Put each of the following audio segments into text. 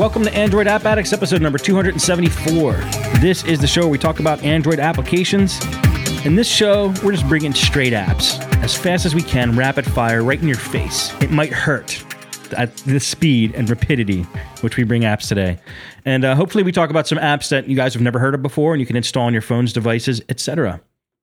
welcome to Android App Addicts, episode number 274. This is the show where we talk about Android applications. In this show, we're just bringing straight apps as fast as we can, rapid fire, right in your face. It might hurt at the speed and rapidity which we bring apps today. And hopefully we talk about some apps that you guys have never heard of before and you can install on your phones, devices, etc.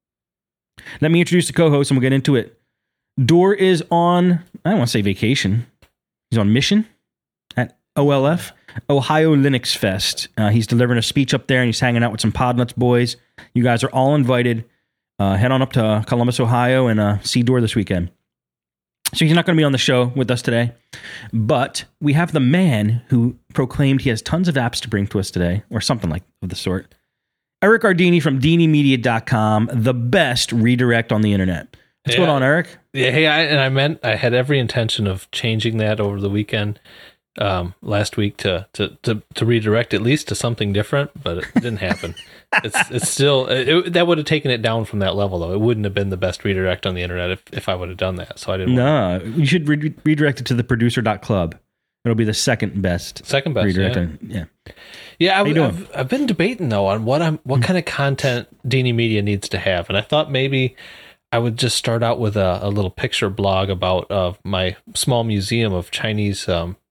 Let me introduce the co-host and we'll get into it. Door is on, I don't want to say vacation. He's on mission at OLF, Ohio Linux Fest. He's delivering a speech up there and he's hanging out with some Podnuts boys. You guys are all invited. Head on up to Columbus, Ohio and see Door this weekend. So he's not going to be on the show with us today, but we have the man who proclaimed he has tons of apps to bring to us today, or something like of the sort. Eric Ardini from DiniMedia.com, the best redirect on the internet. What's going on, Eric? Yeah, hey, I had every intention of changing that over the weekend, last week to redirect at least to something different, but it didn't happen. It's still that would have taken it down from that level though. It wouldn't have been the best redirect on the internet if I would have done that. So I didn't. No, you should redirect it to the producer.club. It'll be the second best. Redirect. Yeah. I've been debating though on what kind of content Dini Media needs to have, and I thought maybe I would just start out with a little picture blog about my small museum of Chinese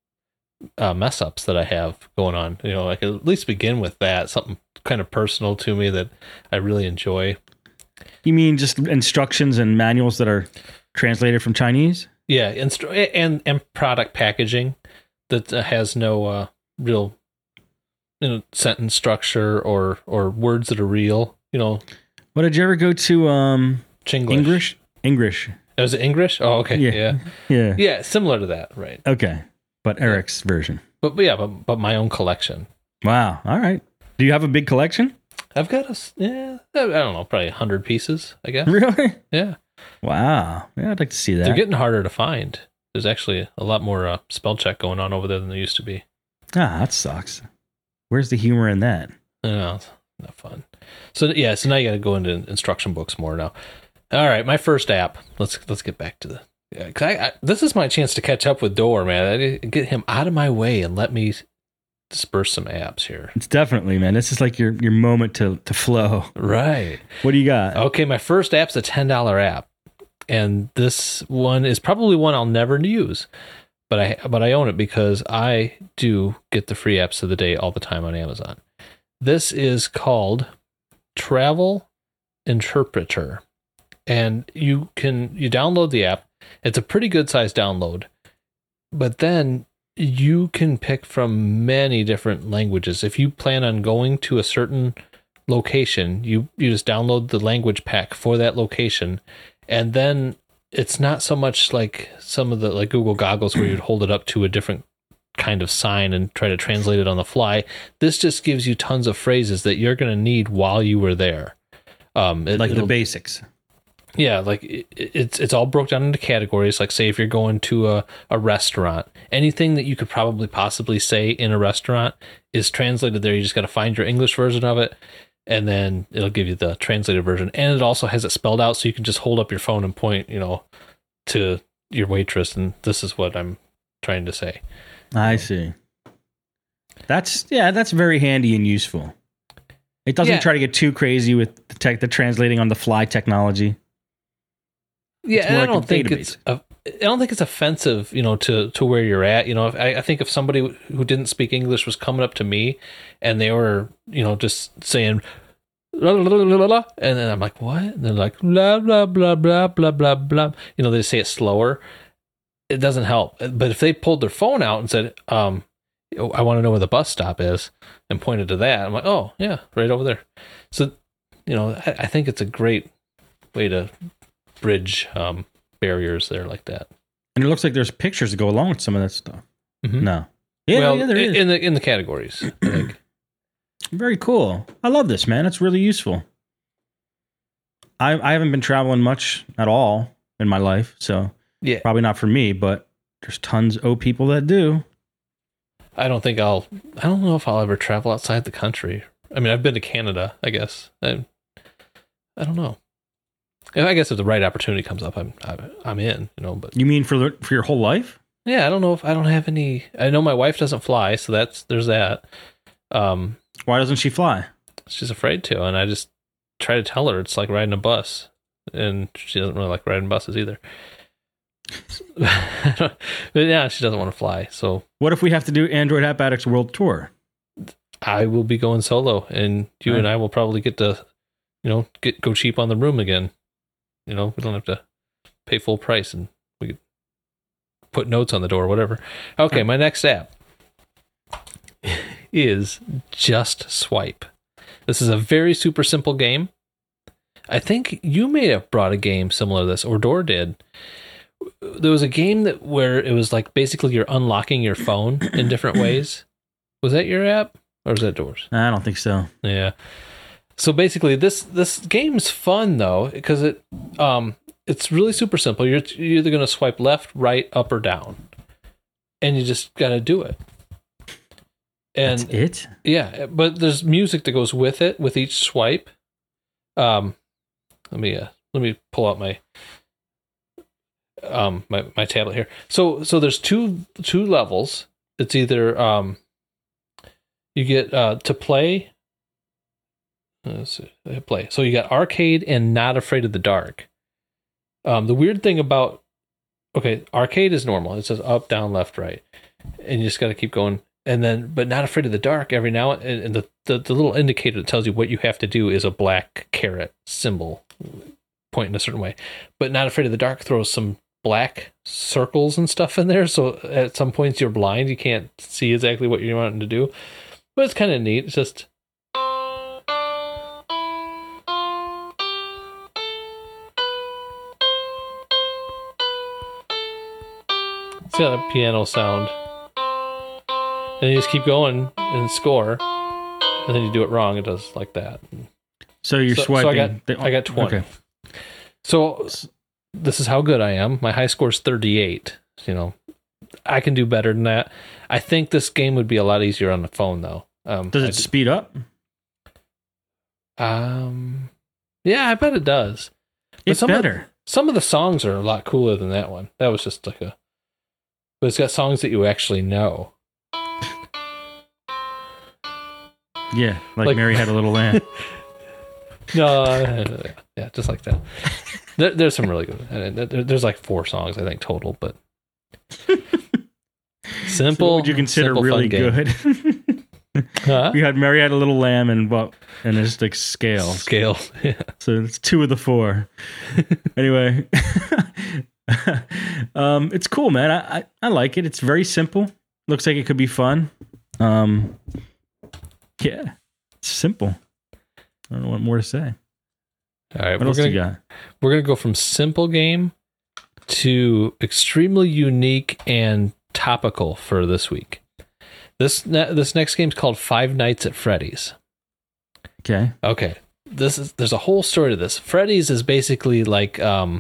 mess ups that I have going on. You know, I could at least begin with that, something kind of personal to me that I really enjoy. You mean just instructions and manuals that are translated from Chinese? Yeah, and product packaging that has no real sentence structure or words that are real. You know, what did you ever go to? Chinglish. English. Oh, is it English? Oh, okay. Yeah. Similar to that, right? Okay, but Eric's version. But my own collection. Wow. All right. Do you have a big collection? I've got I don't know, probably 100 pieces, I guess. Really? Yeah. Wow. Yeah, I'd like to see that. They're getting harder to find. There's actually a lot more spell check going on over there than there used to be. Ah, that sucks. Where's the humor in that? No, it's not fun. So now you got to go into instruction books more now. All right, my first app. Let's get back to the. Yeah, this is my chance to catch up with Door, man. I get him out of my way and let me disperse some apps here. It's definitely, man. This is like your moment to flow. Right. What do you got? Okay, my first app's a $10 app, and this one is probably one I'll never use, but I own it because I do get the free apps of the day all the time on Amazon. This is called Travel Interpreter. And you download the app. It's a pretty good sized download, but then you can pick from many different languages. If you plan on going to a certain location, you just download the language pack for that location. And then it's not so much like some of the like Google Goggles where you'd hold it up to a different kind of sign and try to translate it on the fly. This just gives you tons of phrases that you're going to need while you were there. The basics. Yeah, like it's all broke down into categories. Like, say, if you're going to a restaurant, anything that you could probably possibly say in a restaurant is translated there. You just got to find your English version of it, and then it'll give you the translated version. And it also has it spelled out, so you can just hold up your phone and point, to your waitress, and this is what I'm trying to say. I see. That's very handy and useful. It doesn't try to get too crazy with the translating on the fly technology. Yeah, and I don't think it's offensive, to where you're at. I think if somebody who didn't speak English was coming up to me and they were, just saying, la, la, la, la, la, and then I'm like, what? And they're like, blah, blah, blah, blah, blah, blah, blah. They say it slower. It doesn't help. But if they pulled their phone out and said, I want to know where the bus stop is, and pointed to that, I'm like, oh, yeah, right over there. So, I think it's a great way to bridge barriers there like that. And it looks like there's pictures to go along with some of that stuff. Mm-hmm. No. Yeah, there is. In the categories. Very cool. I love this, man. It's really useful. I haven't been traveling much at all in my life, so probably not for me, but there's tons of people that do. I don't know if I'll ever travel outside the country. I mean, I've been to Canada, I guess. I don't know. I guess if the right opportunity comes up, I'm in. But you mean for your whole life? Yeah, I don't know if I don't have any. I know my wife doesn't fly, so there's that. Why doesn't she fly? She's afraid to, and I just try to tell her it's like riding a bus, and she doesn't really like riding buses either. But yeah, she doesn't want to fly. So what if we have to do Android App Addicts World Tour? I will be going solo, and you and I will probably get to, go cheap on the room again. We don't have to pay full price, and we could put notes on the door, whatever. Okay, my next app is Just Swipe. This is a very super simple game. I think you may have brought a game similar to this, or Door did. There was a game where it was like basically you're unlocking your phone in different ways. Was that your app, or was that Doors? I don't think so. Yeah. So basically, this game's fun though because it's really super simple. You're either going to swipe left, right, up, or down, and you just got to do it. And that's it? Yeah, but there's music that goes with it with each swipe. Let me pull out my my tablet here. So there's two levels. It's either you get to play. Let's see, play. So you got arcade and not afraid of the dark. The weird thing about arcade is normal. It says up, down, left, right, and you just got to keep going. And then, but not afraid of the dark. Every now and the little indicator that tells you what you have to do is a black caret symbol pointing a certain way. But not afraid of the dark throws some black circles and stuff in there. So at some points you're blind. You can't see exactly what you're wanting to do. But it's kind of neat. It's just. See how that piano sound. And you just keep going and score, and then you do it wrong. It does like that. So you're swiping. So I got 20. Okay. So this is how good I am. My high score is 38. I can do better than that. I think this game would be a lot easier on the phone, though. Does it speed up? Yeah, I bet it does. It's better. Some of the songs are a lot cooler than that one. That was just but it's got songs that you actually know. Yeah, like Mary Had a Little Lamb. No, yeah, just like that. There's some really good. There's like 4 songs I think total, but simple. So what would you consider simple, really good? Huh? We had Mary Had a Little Lamb and it's like scales. Scales. Yeah. So it's 2 of the 4. Anyway, it's cool, man. I like it. It's very simple. Looks like it could be fun. Yeah, it's simple. I don't know what more to say. All right, what else you got? We're gonna go from simple game to extremely unique and topical for this week. This next game is called Five Nights at Freddy's. Okay. There's a whole story to this. Freddy's is basically like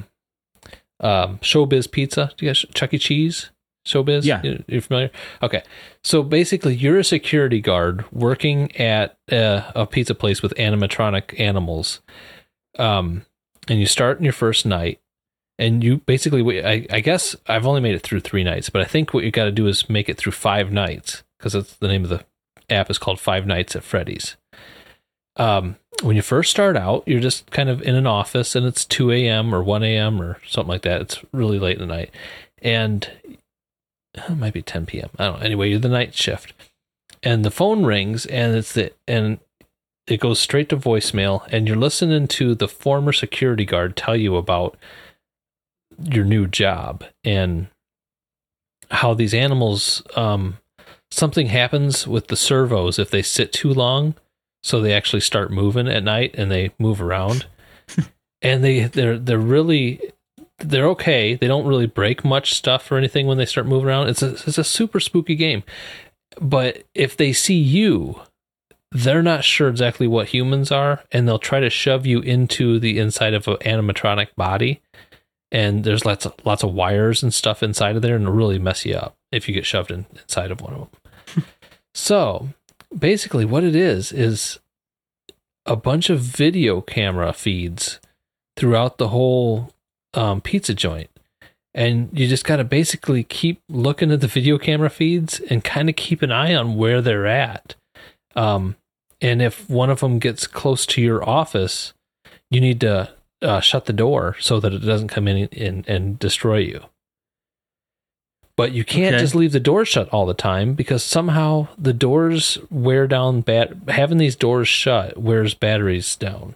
Showbiz Pizza. Do you guys Chuck E. Cheese? Showbiz? Yeah. You're familiar? Okay. So basically, you're a security guard working at a pizza place with animatronic animals. And you start in your first night. And you basically, I guess I've only made it through 3 nights, but I think what you got to do is make it through 5 nights, because that's the name of the app is called Five Nights at Freddy's. When you first start out, you're just kind of in an office, and it's 2 a.m. or 1 a.m. or something like that. It's really late in the night. And it might be 10 p.m. I don't know. Anyway, you're the night shift, and the phone rings, and it goes straight to voicemail, and you're listening to the former security guard tell you about your new job and how these animals, something happens with the servos if they sit too long, so they actually start moving at night and they move around. And they're okay. They don't really break much stuff or anything when they start moving around. It's a super spooky game. But if they see you, they're not sure exactly what humans are, and they'll try to shove you into the inside of an animatronic body. And there's lots of wires and stuff inside of there, and it'll really mess you up if you get shoved inside of one of them. So basically what it is a bunch of video camera feeds throughout the whole pizza joint. And you just got to basically keep looking at the video camera feeds and kind of keep an eye on where they're at. And if one of them gets close to your office, you need to shut the door so that it doesn't come in and destroy you. But you can't just leave the door shut all the time, because somehow the doors wear down having these doors shut wears batteries down.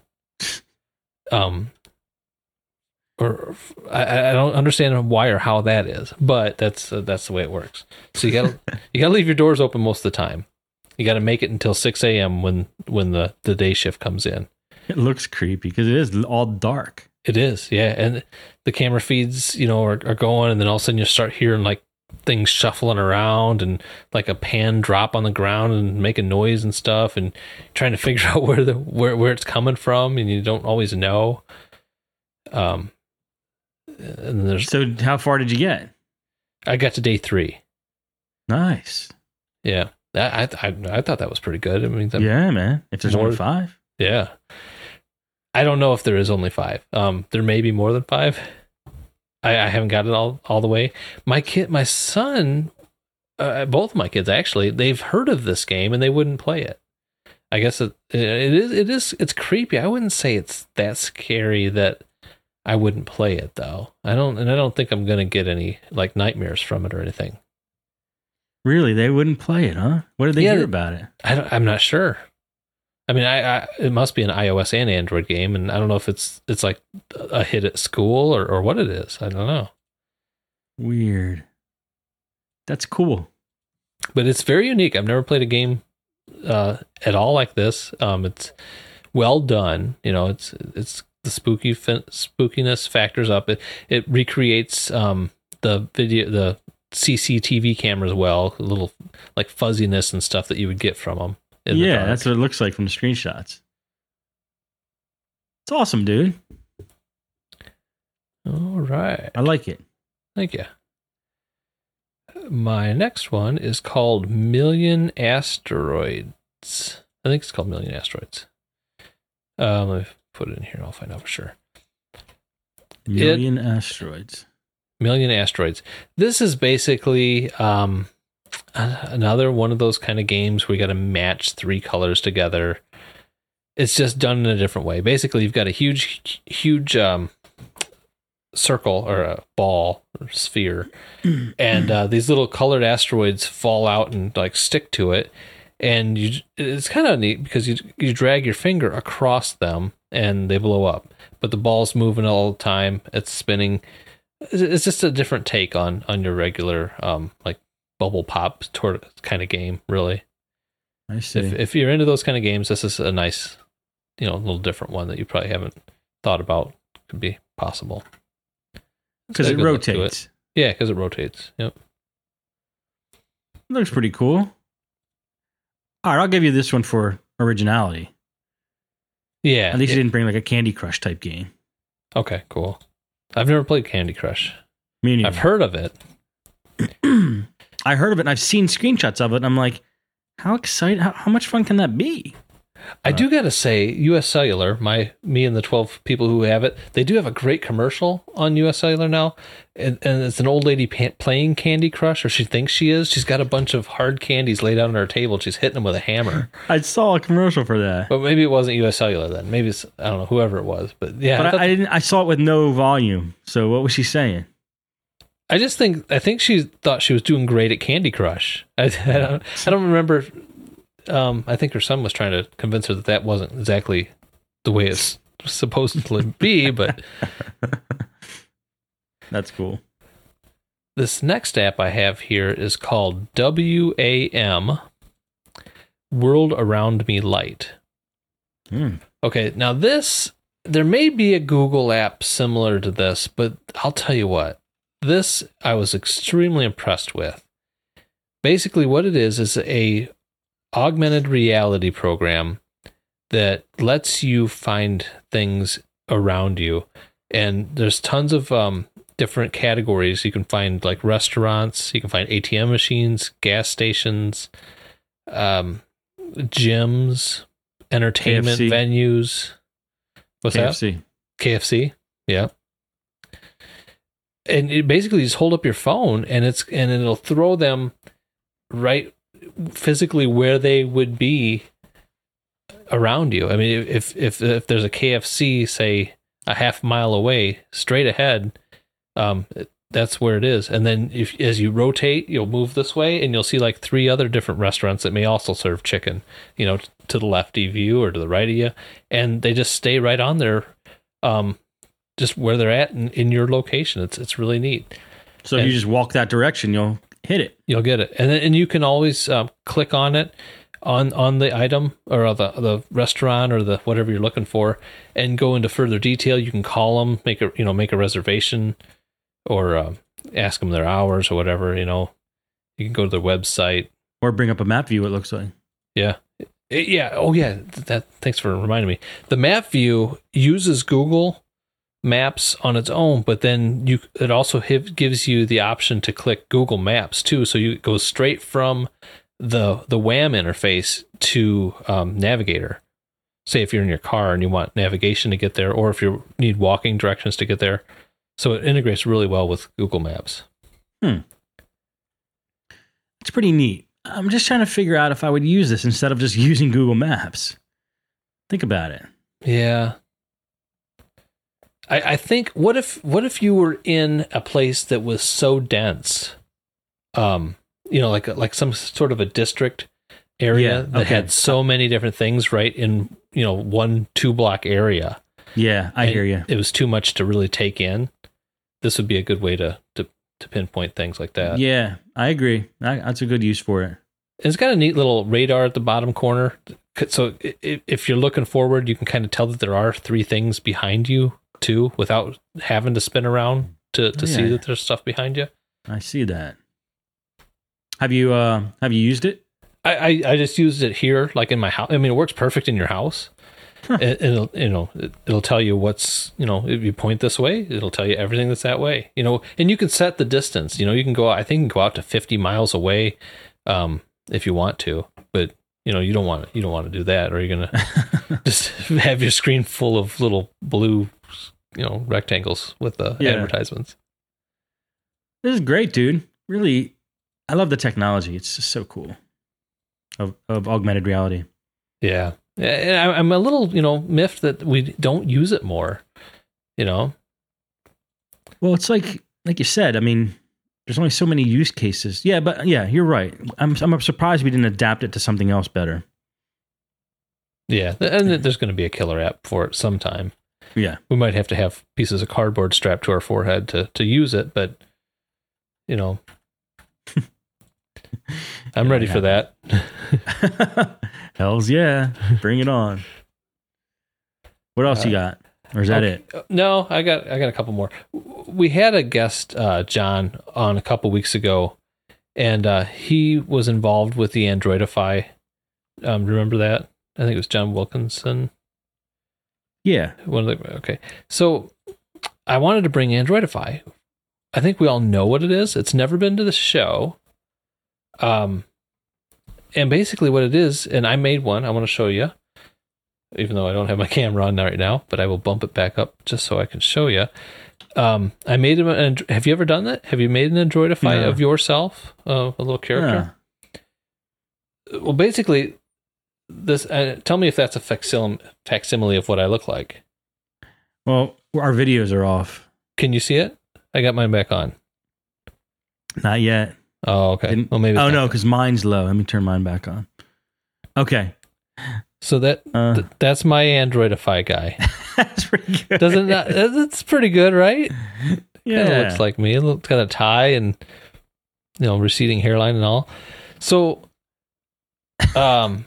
Or I don't understand why or how that is, but that's the way it works. So you gotta leave your doors open most of the time. You got to make it until 6 a.m. when the day shift comes in. It looks creepy because it is all dark. It is, yeah. And the camera feeds, are going, and then all of a sudden you start hearing like things shuffling around and like a pan drop on the ground and making noise and stuff, and trying to figure out where it's coming from, and you don't always know. And so how far did you get? I got to day 3. Nice. Yeah. I thought that was pretty good. I mean, yeah, man. If there's only 5. Yeah. I don't know if there is only 5. There may be more than 5. I haven't got it all the way. My son, both of my kids actually, they've heard of this game and they wouldn't play it. I guess it's creepy. I wouldn't say it's that scary that I wouldn't play it though. I don't think I'm gonna get any like nightmares from it or anything. Really, they wouldn't play it, huh? What did they hear about it? I'm not sure. I mean, it must be an iOS and Android game, and I don't know if it's like a hit at school or what it is. I don't know. Weird. That's cool. But it's very unique. I've never played a game at all like this. It's well done. It's the spookiness factors up. It recreates the CCTV cameras well, a little like fuzziness and stuff that you would get from them. Yeah, that's what it looks like from the screenshots. It's awesome, dude. All right. I like it. Thank you. My next one is called Million Asteroids. I think it's called Million Asteroids. Let me put it in here and I'll find out for sure. Million Asteroids. Million Asteroids. This is basically another one of those kind of games where you got to match 3 colors together. It's just done in a different way. Basically, you've got a huge circle or a ball or sphere, and these little colored asteroids fall out and like stick to it. And it's kind of neat because you drag your finger across them and they blow up. But the ball's moving all the time. It's spinning. It's just a different take on your regular like bubble pop kind of game, really. I see. If you're into those kind of games, this is a nice, little different one that you probably haven't thought about could be possible. Because it rotates. Yeah, because it rotates. Yep. Looks pretty cool. All right, I'll give you this one for originality. Yeah. At least you didn't bring like a Candy Crush type game. Okay, cool. I've never played Candy Crush. Me neither. I've heard of it. I heard of it and I've seen screenshots of it and I'm like, how exciting, how much fun can that be? I do got to say, US Cellular, me and the 12 people who have it, they do have a great commercial on US Cellular now. And it's an old lady playing Candy Crush, or she thinks she is. She's got a bunch of hard candies laid out on her table. And she's hitting them with a hammer. I saw a commercial for that. But maybe it wasn't US Cellular then. Maybe it's, I don't know, whoever it was. But yeah. But I saw it with no volume. So what was she saying? I think she thought she was doing great at Candy Crush. I don't remember. I think her son was trying to convince her that wasn't exactly the way it's supposed to be, but that's cool. This next app I have here is called WAM, World Around Me Light. Okay, now there may be a Google app similar to this, but I'll tell you what, this I was extremely impressed with. Basically what it is a augmented reality program that lets you find things around you, and there's tons of different categories. You can find like restaurants, you can find ATM machines, gas stations, gyms, entertainment KFC. Venues. What's KFC. that? KFC, yeah. and it basically just hold up your phone and it'll throw them right physically where they would be around you. I mean, if there's a KFC, say a half mile away, straight ahead, that's where it is. And then as you rotate, you'll move this way and you'll see like 3 other different restaurants that may also serve chicken, to the left of you or to the right of you. And they just stay right on there, just where they're at in your location. It's really neat. So if you just walk that direction, you'll hit it. You'll get it. And you can always click on it on the item or the restaurant or the whatever you're looking for and go into further detail. You can call them, make a reservation or ask them their hours or whatever. You can go to their website or bring up a map view, it looks like. Yeah. Yeah. Oh yeah. Thanks for reminding me. The map view uses Google Maps on its own, but then it also gives you the option to click Google Maps too. So you go straight from the WAM interface to Navigator. Say if you're in your car and you want navigation to get there, or if you need walking directions to get there. So it integrates really well with Google Maps. It's pretty neat. I'm just trying to figure out if I would use this instead of just using Google Maps. Think about it. Yeah. I think what if you were in a place that was so dense, like some sort of a district area that had so many different things right in 1-2 block area. Yeah, I hear you. It was too much to really take in. This would be a good way to pinpoint things like that. Yeah, I agree. That's a good use for it. It's got a neat little radar at the bottom corner. So if you're looking forward, you can kind of tell that there are 3 things behind you too, without having to spin around to see that there's stuff behind you. I see that. Have you used it? I just used it here, like in my house. I mean, it works perfect in your house. It'll tell you what's, if you point this way, it'll tell you everything that's that way, and you can set the distance, you can go, I think you can go out to 50 miles away, if you want to, but you don't want to do that, or you're going to just have your screen full of little blue, rectangles with the advertisements. This is great, dude. Really, I love the technology. It's just so cool of augmented reality. Yeah. And I'm a little, miffed that we don't use it more, Well, it's like you said, I mean, there's only so many use cases. Yeah, but yeah, you're right. I'm surprised we didn't adapt it to something else better. Yeah, and there's going to be a killer app for it sometime. Yeah. We might have to have pieces of cardboard strapped to our forehead to use it, but, I'm ready for that. Hells yeah. Bring it on. What else you got? Or is that it? No, I got a couple more. We had a guest, John, on a couple weeks ago, and he was involved with the Androidify. Remember that? I think it was John Wilkinson. Yeah. Okay. So I wanted to bring Androidify. I think we all know what it is. It's never been to the show. And basically what it is, and I made one, I want to show you, even though I don't have my camera on right now, but I will bump it back up just so I can show you. I made him. Have you ever done that? Have you made an Androidify of yourself, a little character? Yeah. Well, basically, this. Tell me if that's a facsimile of what I look like. Well, our videos are off. Can you see it? I got mine back on. Not yet. Oh, okay. Well, maybe. Oh no, because mine's low. Let me turn mine back on. Okay. So that's my Androidify guy. That's pretty good. Doesn't that? That's pretty good, right? Yeah. Kinda looks like me. It's got a tie and receding hairline and all. So, Androidify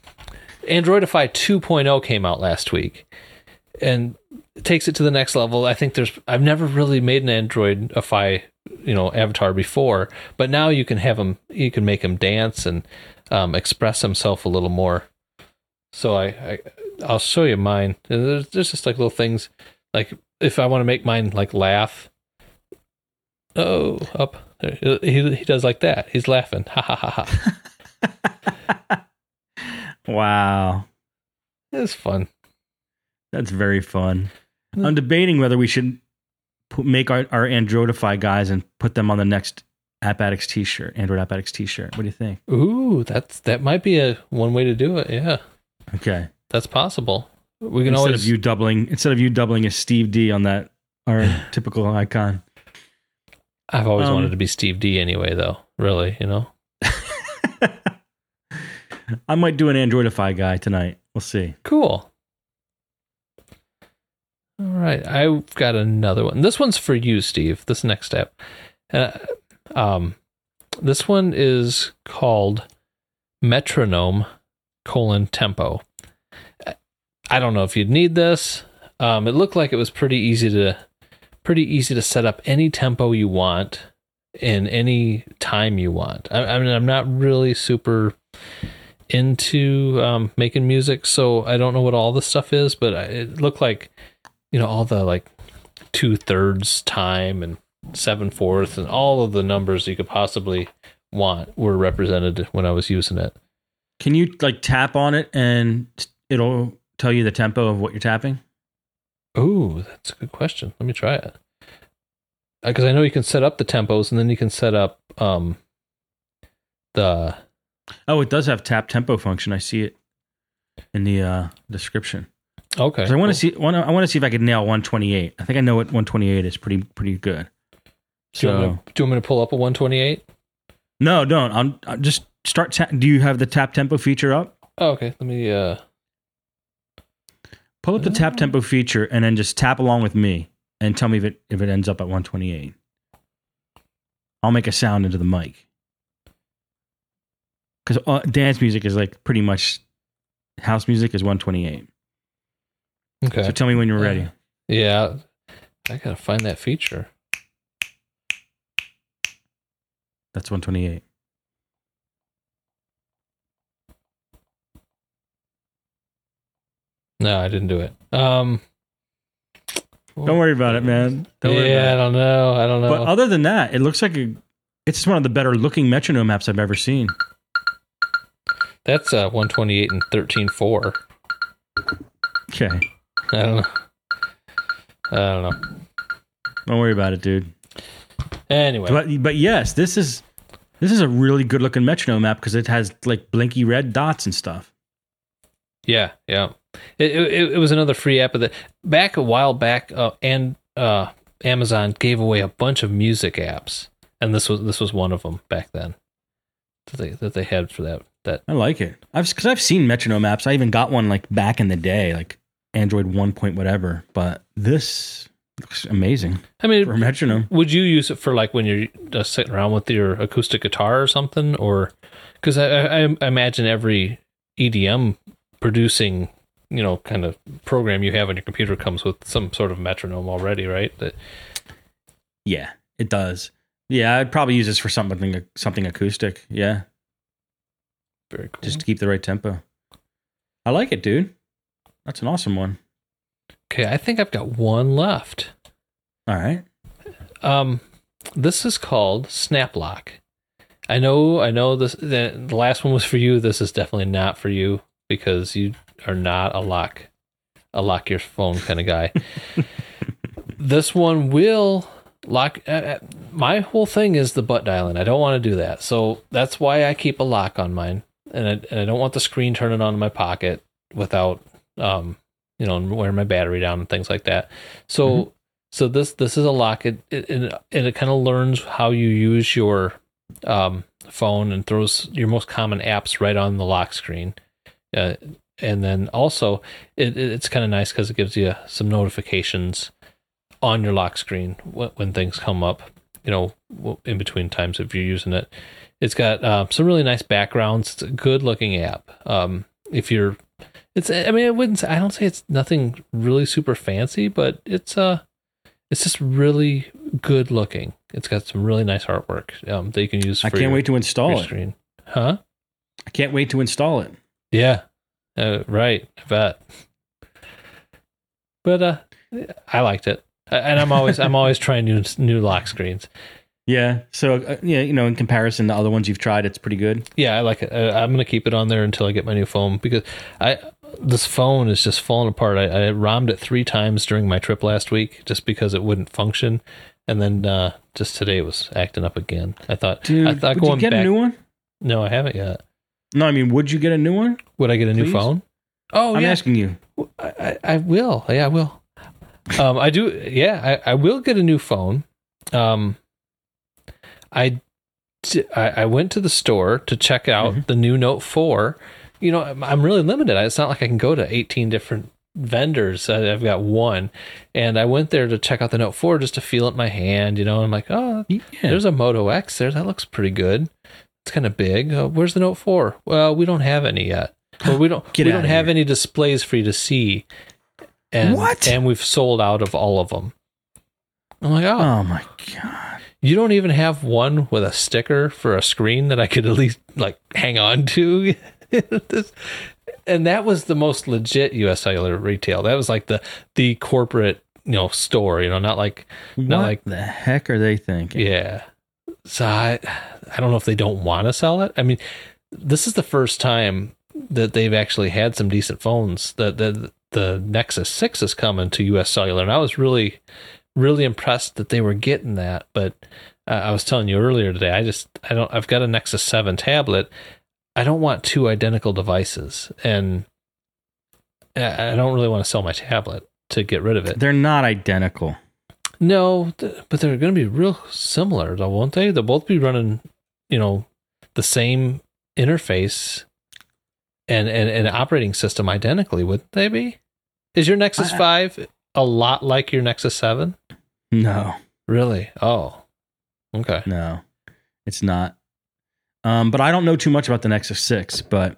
2.0 came out last week, and it takes it to the next level. I think I've never really made an Androidify avatar before, but now you can make him dance and express himself a little more. So I'll show you mine. There's just like little things, like if I want to make mine like laugh. Oh, up there. He does like that. He's laughing. Ha ha ha ha. Wow, It's fun. That's very fun. I'm debating whether we should make our Androidify guys and put them on the next App Addicts t-shirt, Android App Addicts t-shirt. What do you think? Ooh, that might be one way to do it. Yeah. Okay. That's possible. We can instead always of you doubling as Steve D on that our typical icon. I've always wanted to be Steve D anyway, though. Really, you know. I might do an Androidify guy tonight. We'll see. Cool. All right, I've got another one. This one's for you, Steve. This next step. This one is called Metronome: Tempo. I don't know if you'd need this. It looked like it was pretty easy to set up any tempo you want in any time you want. I mean, I'm not really super into making music, so I don't know what all this stuff is, but it looked like, you know, all the like 2/3 time and 7/4 and all of the numbers you could possibly want were represented when I was using it. Can you like tap on it and it'll tell you the tempo of what you're tapping? Ooh, that's a good question. Let me try it. Because I know you can set up the tempos, and then you can set up the... Oh, it does have tap tempo function. I see it in the description. Okay. I want to see. I want to see if I could nail 128. I think I know what 128 is. Pretty good. Do you want me to pull up a 128? No, don't. I'm just start. Do you have the tap tempo feature up? Oh, okay. Let me pull up the tap tempo feature and then just tap along with me and tell me if it ends up at 128. I'll make a sound into the mic. Because dance music is like pretty much house music is 128. Okay. So tell me when you're ready. Yeah. I gotta find that feature. That's 128. No, I didn't do it. Don't worry about it, man. I don't know. But other than that, it looks like it's just one of the better looking metronome apps I've ever seen. That's 128 and 13/4. Okay. I don't know. Don't worry about it, dude. Anyway. But yes, this is a really good looking metronome app because it has like blinky red dots and stuff. Yeah. It was another free app a while back, and Amazon gave away a bunch of music apps, and this was one of them back then that they had for that. I like it. Because I've seen metronome apps. I even got one like back in the day, like Android 1 point whatever. But this looks amazing. I mean, for a metronome. Would you use it for like when you're just sitting around with your acoustic guitar or something? Or because I imagine every EDM producing, you know, kind of program you have on your computer comes with some sort of metronome already, right? Yeah, it does. Yeah, I'd probably use this for something acoustic. Yeah. Very cool. Just to keep the right tempo. I like it, dude. That's an awesome one. Okay, I think I've got one left. All right. This is called Snaplock. I know this. The last one was for you. This is definitely not for you because you are not a lock your phone kind of guy. This one will lock. My whole thing is the butt dialing. I don't want to do that, so that's why I keep a lock on mine, and I don't want the screen turning on in my pocket without wearing my battery down and things like that. So so this is a lock. It kind of learns how you use your phone and throws your most common apps right on the lock screen. And then also it's kind of nice because it gives you some notifications on your lock screen when things come up, you know, in between times if you're using it. It's got some really nice backgrounds. It's a good looking app. I don't say it's nothing really super fancy, but it's just really good looking. It's got some really nice artwork that you can use for I can't wait to install it. Screen. Huh? I can't wait to install it. Yeah. Right. I bet. But I liked it. And I'm always trying new lock screens. Yeah. So in comparison to other ones you've tried, it's pretty good. Yeah, I like it. I'm going to keep it on there until I get my new phone because this phone is just falling apart. I ROM'd it 3 times during my trip last week just because it wouldn't function. And then just today it was acting up again. I thought would you get a new one? No, I haven't yet. No, I mean, would you get a new one? Would I get a new phone? Oh, I'm asking you. I will. Yeah, I will. I do. Yeah, I will get a new phone. I went to the store to check out the new Note 4. You know, I'm really limited. It's not like I can go to 18 different vendors. I've got one. And I went there to check out the Note 4 just to feel it in my hand, you know. And I'm like, oh, there's a Moto X there. That looks pretty good. It's kind of big. Where's the Note 4? Well, we don't have any yet. Well, we don't have any displays for you to see. And, what? And we've sold out of all of them. I'm like, oh my God. You don't even have one with a sticker for a screen that I could at least like hang on to. And that was the most legit US Cellular retail. That was like the corporate, store, not like the heck are they thinking? Yeah. So I don't know if they don't want to sell it. I mean, this is the first time that they've actually had some decent phones. The Nexus 6 is coming to US Cellular, and I was really, really impressed that they were getting that. But I was telling you earlier today, I've got a Nexus 7 tablet. I don't want 2 identical devices, and I don't really want to sell my tablet to get rid of it. They're not identical. No, but they're going to be real similar, though, won't they? They'll both be running, the same interface and operating system identically, wouldn't they be? Is your Nexus 5 a lot like your Nexus 7? No. Really? Oh, okay. No, it's not. But I don't know too much about the Nexus 6, but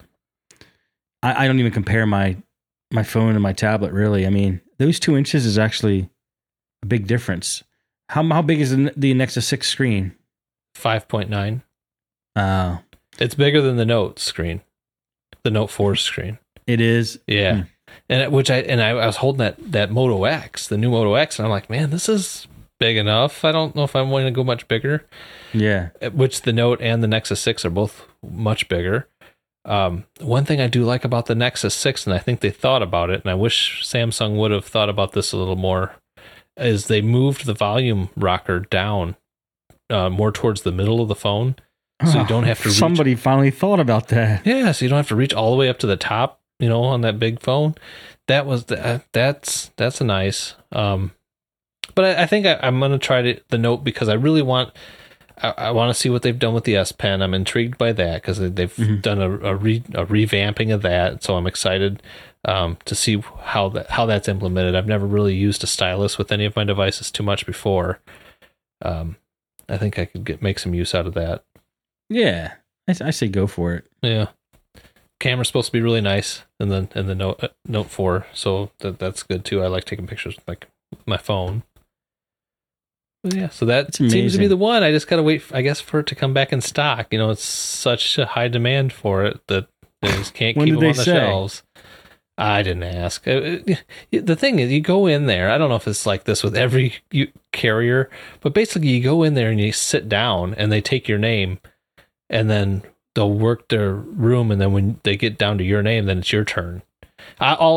I don't even compare my phone and my tablet, really. I mean, those 2 inches is actually a big difference. How big is the Nexus 6 screen? 5.9. Oh. It's bigger than the Note screen. The Note 4 screen. It is? Yeah. And I was holding that Moto X, the new Moto X, and I'm like, man, this is big enough. I don't know if I'm going to go much bigger. Yeah. Which the Note and the Nexus 6 are both much bigger. One thing I do like about the Nexus 6, and I think they thought about it, and I wish Samsung would have thought about this a little more, is they moved the volume rocker down more towards the middle of the phone. So you don't have to reach. Somebody finally thought about that. Yeah, so you don't have to reach all the way up to the top, on that big phone. That's a nice. But I think I'm going to try the Note because I really want to see what they've done with the S Pen. I'm intrigued by that because they've done a revamping of that. So I'm excited to see how that's implemented. I've never really used a stylus with any of my devices too much before. I think I could make some use out of that. Yeah, I say go for it. Yeah, camera's supposed to be really nice, and then the Note 4, so that's good too. I like taking pictures with my phone. But yeah, so that seems to be the one. I just gotta wait, I guess, for it to come back in stock. It's such a high demand for it that they just can't keep them on the shelves. I didn't ask. The thing is, you go in there. I don't know if it's like this with every carrier, but basically, you go in there and you sit down, and they take your name. And then they'll work their room, and then when they get down to your name, then it's your turn. I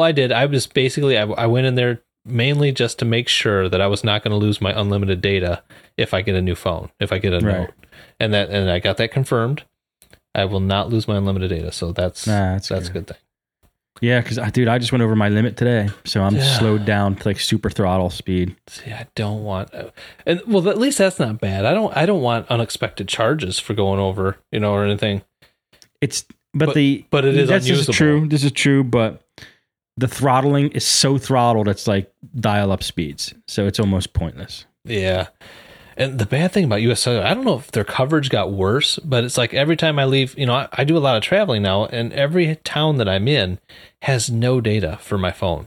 went in there mainly just to make sure that I was not going to lose my unlimited data if I get a new phone, if I get a Note, and I got that confirmed. I will not lose my unlimited data, so that's a good thing. Yeah, because dude, I just went over my limit today, so I'm slowed down to super throttle speed. See, I don't want, and well, at least that's not bad. I don't want unexpected charges for going over, or anything. But it is unusable. This is true, but the throttling is so throttled it's like dial-up speeds, so it's almost pointless. Yeah. And the bad thing about US Cellular, I don't know if their coverage got worse, but it's like every time I leave, I do a lot of traveling now, and every town that I'm in has no data for my phone.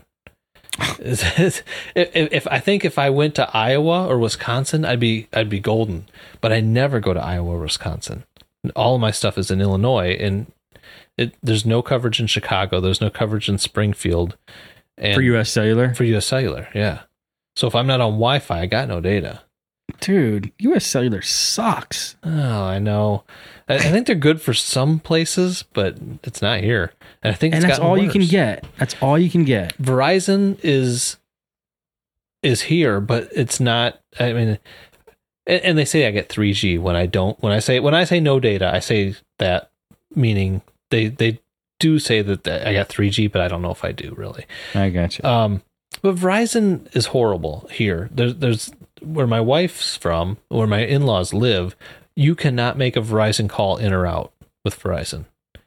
If I went to Iowa or Wisconsin, I'd be golden. But I never go to Iowa or Wisconsin. All of my stuff is in Illinois, and there's no coverage in Chicago. There's no coverage in Springfield. And for US Cellular? For US Cellular, yeah. So if I'm not on Wi-Fi, I got no data. Dude, U.S. Cellular sucks. Oh, I know. I think they're good for some places, but it's not here. And I think And that's all you can get. That's all you can get. Verizon is here, but it's not. I mean, and they say I get 3G when I don't. When I say no data, I say that meaning they do say that I got 3G, but I don't know if I do really. I got you. But Verizon is horrible here. There's where my wife's from, where my in-laws live. You cannot make a Verizon call in or out with Verizon.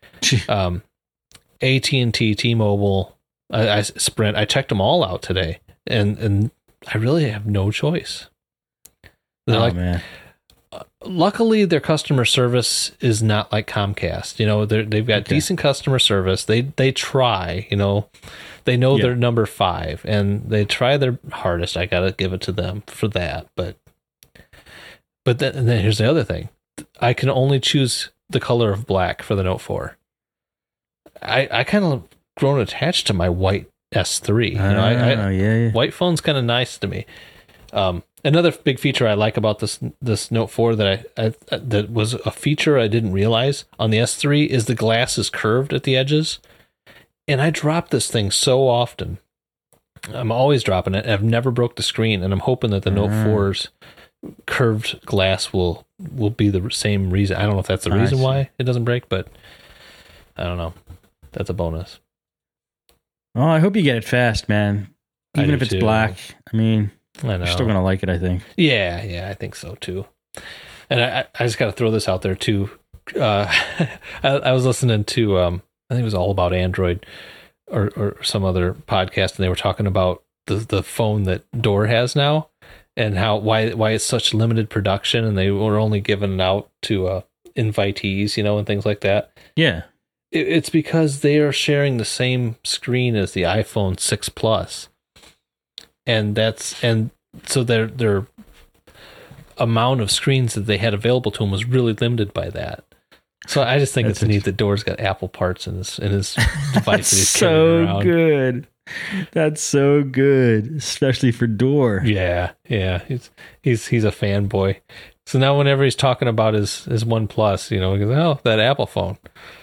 AT&T, T-Mobile, Sprint. I checked them all out today, and I really have no choice. They're man. Luckily, their customer service is not like Comcast. You know, they've got decent customer service. They try. You know, they know they're number 5, and they try their hardest. I gotta give it to them for that. But then here's the other thing: I can only choose the color of black for the Note 4. I kind of grown attached to my white S3. You know, white phone's kind of nice to me. Another big feature I like about this Note 4 that was a feature I didn't realize on the S3 is the glass is curved at the edges. And I drop this thing so often. I'm always dropping it. I've never broke the screen, and I'm hoping that the Note 4's curved glass will be the same reason. I don't know if that's the reason why it doesn't break, but I don't know. That's a bonus. Oh, I hope you get it fast, man. Even if it's black. I mean, I know. You're still going to like it, I think. Yeah, I think so too. And I just got to throw this out there too. I was listening to, I think it was All About Android or some other podcast, and they were talking about the phone that Door has now and why it's such limited production, and they were only giving it out to invitees, you know, and things like that. Yeah. It's because they are sharing the same screen as the iPhone 6 Plus. And so their amount of screens that they had available to them was really limited by that. So I just think it's neat that Door's got Apple parts in his device. That's so good. That's so good, especially for Door. Yeah. He's a fanboy. So now whenever he's talking about his OnePlus, you know, he goes, "Oh, that Apple phone."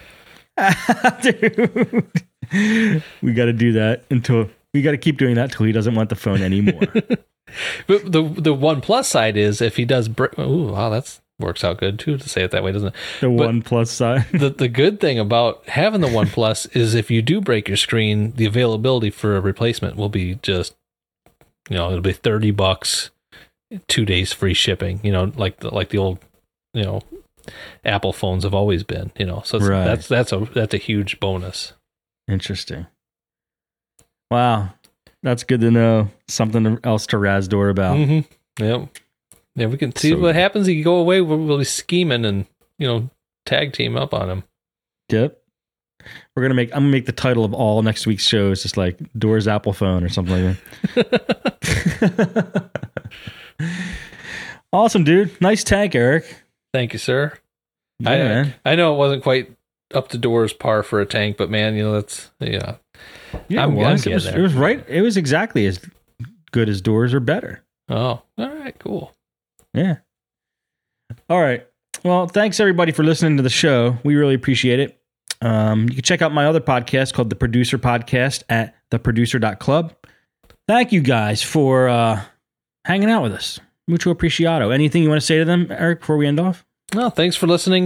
Dude, we got to do that we got to keep doing that till he doesn't want the phone anymore. But the OnePlus side is if he does that works out good too to say it that way, doesn't it? The OnePlus side. The good thing about having the OnePlus is if you do break your screen, the availability for a replacement will be just, you know, it'll be $30, 2 days free shipping, you know, like the old, you know, Apple phones have always been, you know. So that's a huge bonus. Interesting. Wow. That's good to know. Something else to razz Door about. Mm-hmm. Yep. Yeah, we can see what happens. He can go away. We'll be scheming and, you know, tag team up on him. Yep. I'm gonna make the title of all next week's shows just like Door's Apple phone or something like that. Awesome, dude. Nice tank, Eric. Thank you, sir. Yeah, I know it wasn't quite up to Door's par for a tank, but man, you know, that's Yeah, it was right. It was exactly as good as Door's or better. Oh, all right, cool. Yeah. All right. Well, thanks everybody for listening to the show. We really appreciate it. You can check out my other podcast called The Producer Podcast at theproducer.club. Thank you guys for hanging out with us. Mucho appreciado. Anything you want to say to them, Eric, before we end off? No, thanks for listening.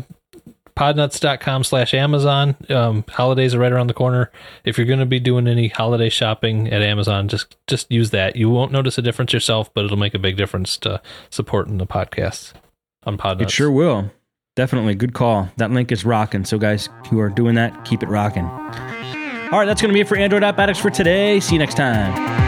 Podnuts.com/Amazon. Holidays are right around the corner. If you're going to be doing any holiday shopping at Amazon, just use that. You won't notice a difference yourself, but it'll make a big difference to supporting the podcast on Podnuts. It sure will. Definitely. Good call. That link is rocking. So guys who are doing that, keep it rocking. All right, that's going to be it for Android App Addicts for today. See you next time.